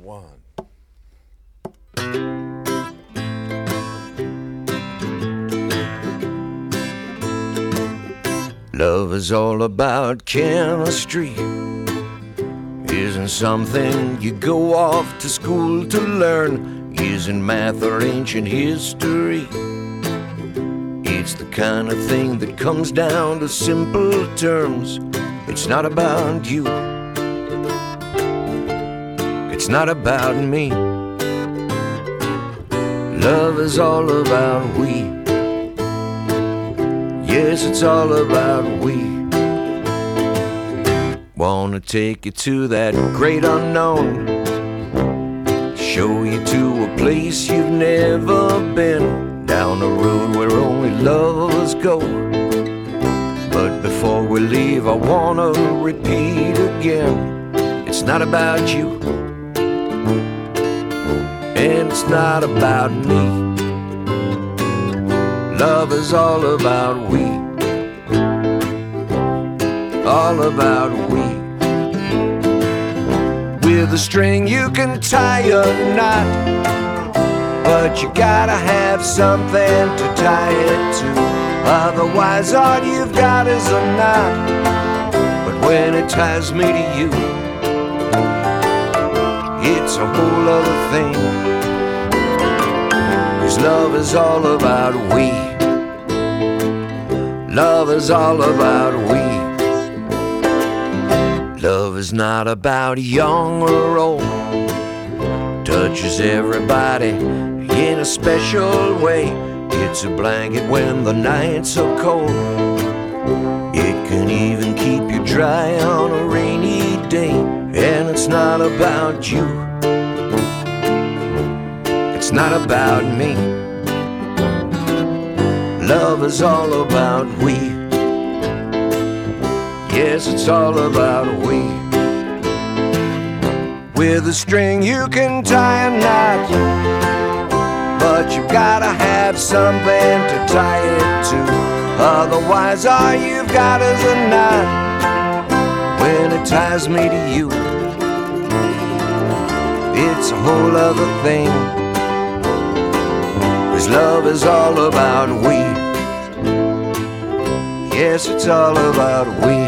one. Love is all about chemistry. Isn't something you go off to school to learn. Isn't math or ancient history. It's the kind of thing that comes down to simple terms. It's not about you. It's not about me. Love is all about we. Yes, it's all about we. Wanna take you to that great unknown. Show you to a place you've never been. Down a road where only lovers go. But before we leave, I wanna repeat again. It's not about you, and it's not about me. Love is all about we. All about we. With a string you can tie a knot, but you gotta have something to tie it to. Otherwise all you've got is a knot. But when it ties me to you, it's a whole other thing. 'Cause love is all about we. Love is all about we. Love is not about young or old. Touches everybody in a special way. It's a blanket when the nights are cold. It can even keep you dry on a rainy day. And it's not about you. It's not about me. Love is all about we. Yes, it's all about we. With a string you can tie a knot, but you gotta have something to tie it to. Otherwise all you've got is a knot. When it ties me to you, it's a whole other thing. 'Cause love is all about we. Yes, it's all about we.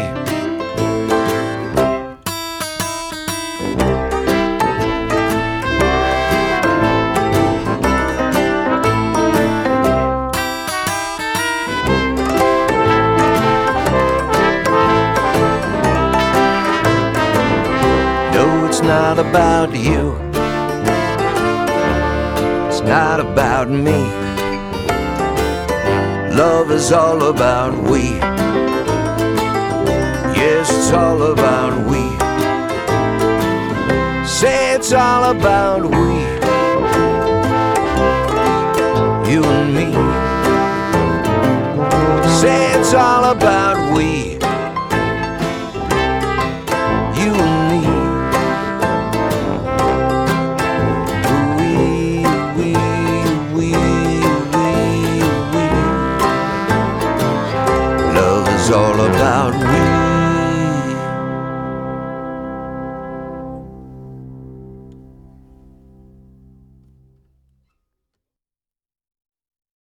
No, it's not about you. It's not about me. Love is all about we. Yes, it's all about we. Say it's all about we. You and me. Say it's all about we. You and me. Love is all about we.